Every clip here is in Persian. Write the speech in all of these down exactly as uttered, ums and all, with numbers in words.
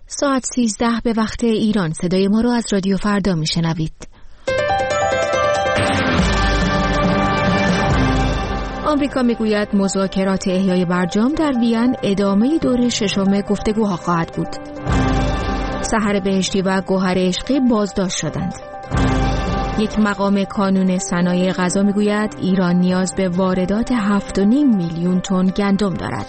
ساعت سیزده به وقت ایران. صدای ما رو از رادیو فردا میشنوید. آمریکا میگوید مذاکرات احیای برجام در وین ادامه دور ششم گفتگوها خواهد بود. سحر بهشتی و گوهر عشقی بازداشت شدند. یک مقام کانون صنایع غذا میگوید ایران نیاز به واردات هفت و نیم میلیون تن گندم دارد.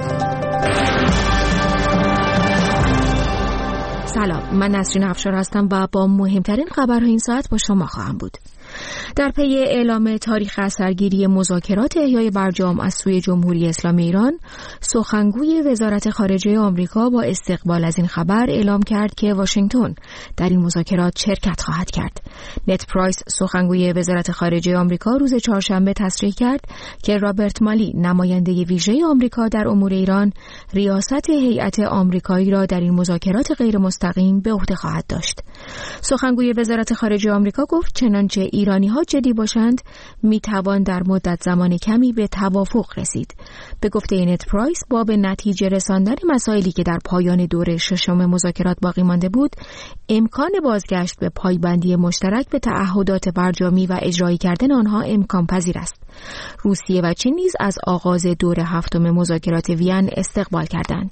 سلام، من نسرین افشار هستم و با مهمترین خبرهای این ساعت با شما خواهم بود. در پی اعلام تاریخ اثرگیری مذاکرات احیای برجام از سوی جمهوری اسلامی ایران، سخنگوی وزارت خارجه آمریکا با استقبال از این خبر اعلام کرد که واشنگتن در این مذاکرات شرکت خواهد کرد. نت پرایس، سخنگوی وزارت خارجه آمریکا، روز چهارشنبه تصریح کرد که رابرت مالی، نماینده ویژه آمریکا در امور ایران، ریاست هیئت آمریکایی را در این مذاکرات غیر مستقیم به عهده خواهد داشت. سخنگوی وزارت خارجه آمریکا گفت چنانچه ایرانی‌ها جدی باشند میتوان در مدت زمان کمی به توافق رسید. به گفته نت پرایس، با به نتیجه رساندن مسائلی که در پایان دوره ششم مذاکرات باقی مانده بود، امکان بازگشت به پایبندی مشترک به تعهدات برجامی و اجرایی کردن آنها امکان پذیر است. روسیه و چین نیز از آغاز دور هفتم مذاکرات وین استقبال کردند.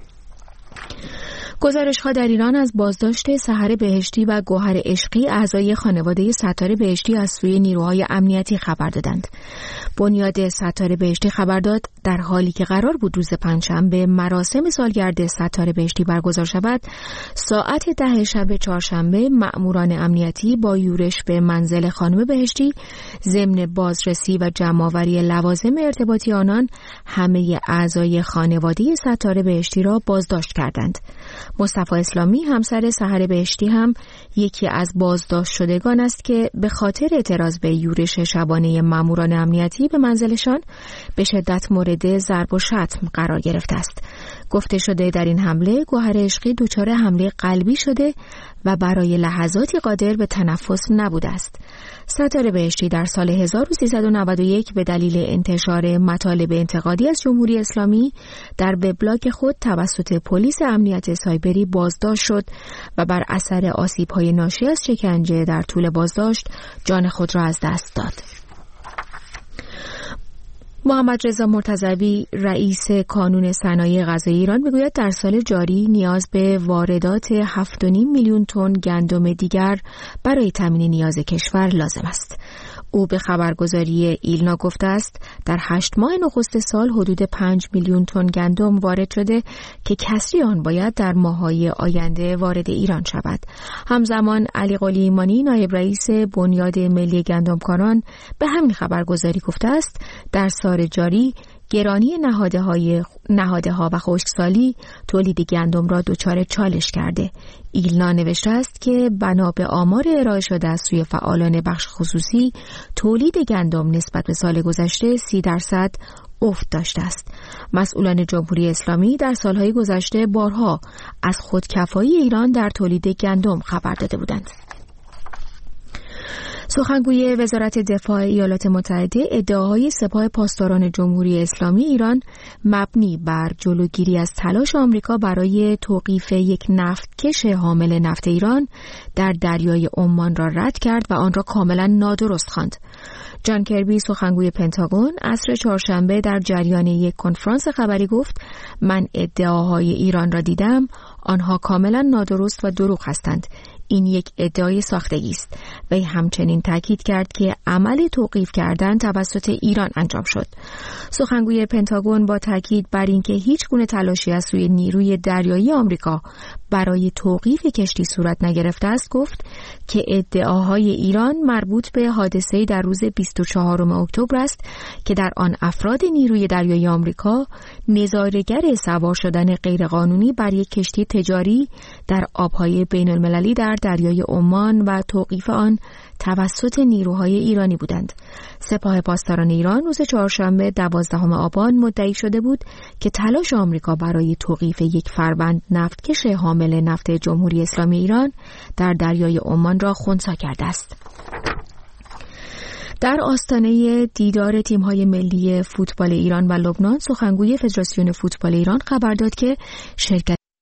گزارش‌ها در ایران از بازداشت سحر بهشتی و گوهر عشقی، اعضای خانواده ستاره بهشتی، از سوی نیروهای امنیتی خبر دادند. بنیاد ستاره بهشتی خبر داد در حالی که قرار بود روز پنجشنبه مراسم سالگرد ستاره بهشتی برگزار شود، ساعت ده شب چهارشنبه مأموران امنیتی با یورش به منزل خانم بهشتی ضمن بازرسی و جمع‌آوری لوازم ارتباطی آنان همه اعضای خانواده ستاره بهشتی را بازداشت کردند. مصطفی اسلامی، همسر سحر بهشتی، هم یکی از بازداشت شدگان است که به خاطر اعتراض به یورش شبانه ماموران امنیتی به منزلشان به شدت مورد ضرب و شتم قرار گرفته است. گفته شده در این حمله گوهر عشقی دچار حمله قلبی شده و برای لحظاتی قادر به تنفس نبوده است. ستاره بهشتی در سال هزار و سیصد و نود و یک به دلیل انتشار مطالب انتقادی از جمهوری اسلامی در وبلاگ خود توسط پلیس امنیت سایبری بازداشت شد و بر اثر آسیب‌های ناشی از شکنجه در طول بازداشت جان خود را از دست داد. محمد رضا مرتضوی، رئیس کانون صنایع غذایی ایران، میگوید در سال جاری نیاز به واردات هفت و نیم میلیون تن گندم دیگر برای تامین نیاز کشور لازم است. او به خبرگزاری ایلنا گفته است در هشت ماه نخست سال حدود پنج میلیون تن گندم وارد شده که کسری آن باید در ماه‌های آینده وارد ایران شود. همزمان علی قلی ایمانی، نایب رئیس بنیاد ملی گندمکاران، به همین خبرگزاری گفته است در سال جاری گرانی نهادهای نهادها و خشکسالی تولید گندم را دچار چالش کرده. ایلنا نوشته است که بنا به آمار ارائه شده از سوی فعالان بخش خصوصی، تولید گندم نسبت به سال گذشته سی درصد افت داشته است. مسئولان جمهوری اسلامی در سالهای گذشته بارها از خودکفایی ایران در تولید گندم خبر داده بودند. سخنگوی وزارت دفاع ایالات متحده ادعاهای سپاه پاسداران جمهوری اسلامی ایران مبنی بر جلوگیری از تلاش آمریکا برای توقیف یک نفتکش حامل نفت ایران در دریای عمان را رد کرد و آن را کاملا نادرست خواند. جان کربی، سخنگوی پنتاگون، عصر چهارشنبه در جریان یک کنفرانس خبری گفت من ادعاهای ایران را دیدم، آنها کاملا نادرست و دروغ هستند. این یک ادعای ساختگی است. وی همچنین تاکید کرد که عمل توقیف کردن توسط ایران انجام شد. سخنگوی پنتاگون با تاکید بر اینکه هیچ گونه تلاشی از سوی نیروی دریایی آمریکا برای توقیف کشتی صورت نگرفته است، گفت که ادعاهای ایران مربوط به حادثه‌ای در روز بیست و چهارم اکتبر است که در آن افراد نیروی دریایی آمریکا نظاره‌گر سوار شدن غیرقانونی بر یک کشتی تجاری در آبهای بین‌المللی در دریای عمان و توقیف آن توسط نیروهای ایرانی بودند. سپاه پاسداران ایران روز چهارشنبه دوازدهم آبان مدعی شده بود که تلاش آمریکا برای توقیف یک فروند نفتکش حامل نفت جمهوری اسلامی ایران در دریای عمان را خنثی کرده است. در آستانه دیدار تیم‌های ملی فوتبال ایران و لبنان، سخنگوی فدراسیون فوتبال ایران خبر داد که شرکت